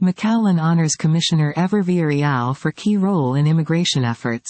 McAllen honors Commissioner Ever Villarreal for key role in immigration efforts.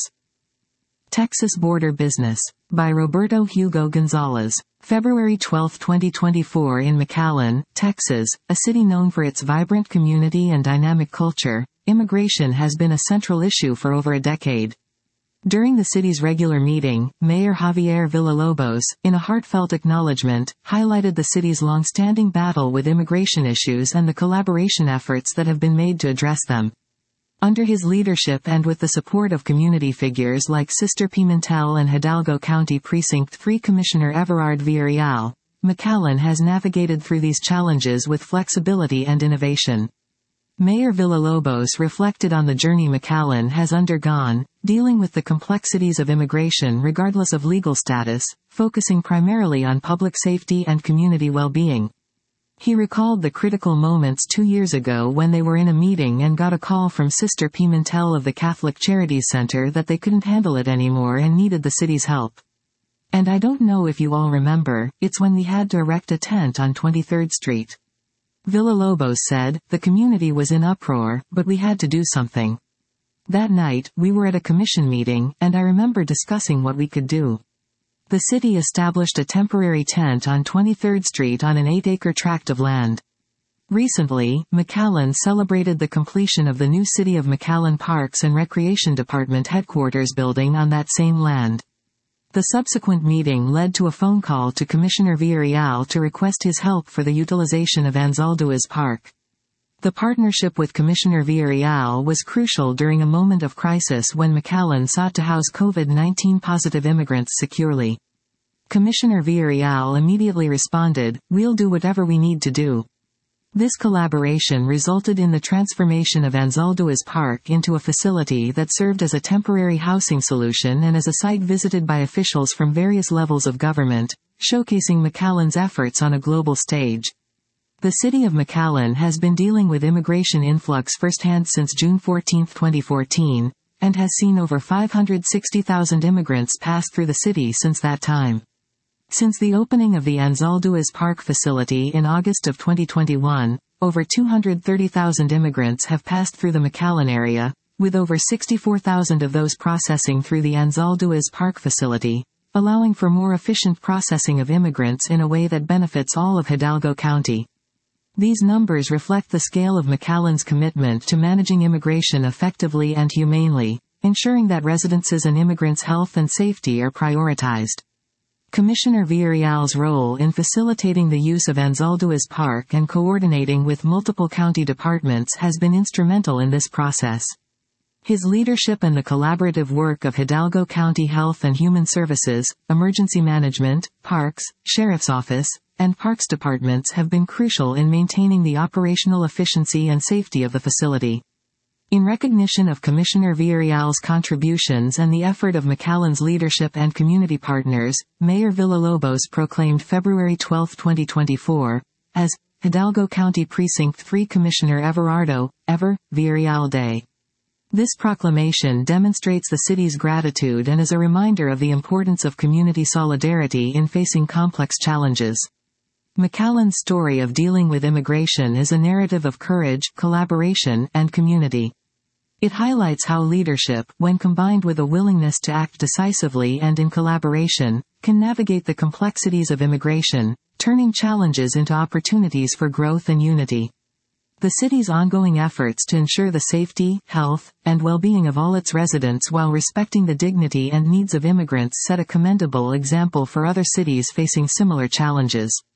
Texas Border Business. By Roberto Hugo Gonzalez. February 12, 2024 in McAllen, Texas, a city known for its vibrant community and dynamic culture, immigration has been a central issue for over a decade. During the city's regular meeting, Mayor Javier Villalobos, in a heartfelt acknowledgement, highlighted the city's long-standing battle with immigration issues and the collaboration efforts that have been made to address them. Under his leadership and with the support of community figures like Sister Pimentel and Hidalgo County Precinct 3 Commissioner Everard Villarreal, McAllen has navigated through these challenges with flexibility and innovation. Mayor Villalobos reflected on the journey McAllen has undergone, dealing with the complexities of immigration regardless of legal status, focusing primarily on public safety and community well-being. He recalled the critical moments 2 years ago when they were in a meeting and got a call from Sister Pimentel of the Catholic Charities Center that they couldn't handle it anymore and needed the city's help. And I don't know if you all remember, it's when we had to erect a tent on 23rd Street. Villalobos said, the community was in uproar, but we had to do something. That night, we were at a commission meeting, and I remember discussing what we could do. The city established a temporary tent on 23rd Street on an 8-acre tract of land. Recently, McAllen celebrated the completion of the new City of McAllen Parks and Recreation Department headquarters building on that same land. The subsequent meeting led to a phone call to Commissioner Villarreal to request his help for the utilization of Anzalduas Park. The partnership with Commissioner Villarreal was crucial during a moment of crisis when McAllen sought to house COVID-19 positive immigrants securely. Commissioner Villarreal immediately responded, "We'll do whatever we need to do." This collaboration resulted in the transformation of Anzalduas Park into a facility that served as a temporary housing solution and as a site visited by officials from various levels of government, showcasing McAllen's efforts on a global stage. The city of McAllen has been dealing with immigration influx firsthand since June 14, 2014, and has seen over 560,000 immigrants pass through the city since that time. Since the opening of the Anzalduas Park facility in August of 2021, over 230,000 immigrants have passed through the McAllen area, with over 64,000 of those processing through the Anzalduas Park facility, allowing for more efficient processing of immigrants in a way that benefits all of Hidalgo County. These numbers reflect the scale of McAllen's commitment to managing immigration effectively and humanely, ensuring that residents' and immigrants' health and safety are prioritized. Commissioner Villarreal's role in facilitating the use of Anzalduas Park and coordinating with multiple county departments has been instrumental in this process. His leadership and the collaborative work of Hidalgo County Health and Human Services, Emergency Management, Parks, Sheriff's Office, and Parks Departments have been crucial in maintaining the operational efficiency and safety of the facility. In recognition of Commissioner Villarreal's contributions and the effort of McAllen's leadership and community partners, Mayor Villalobos proclaimed February 12, 2024, as Hidalgo County Precinct 3 Commissioner Everardo Ever Villarreal Day. This proclamation demonstrates the city's gratitude and is a reminder of the importance of community solidarity in facing complex challenges. McAllen's story of dealing with immigration is a narrative of courage, collaboration, and community. It highlights how leadership, when combined with a willingness to act decisively and in collaboration, can navigate the complexities of immigration, turning challenges into opportunities for growth and unity. The city's ongoing efforts to ensure the safety, health, and well-being of all its residents while respecting the dignity and needs of immigrants set a commendable example for other cities facing similar challenges.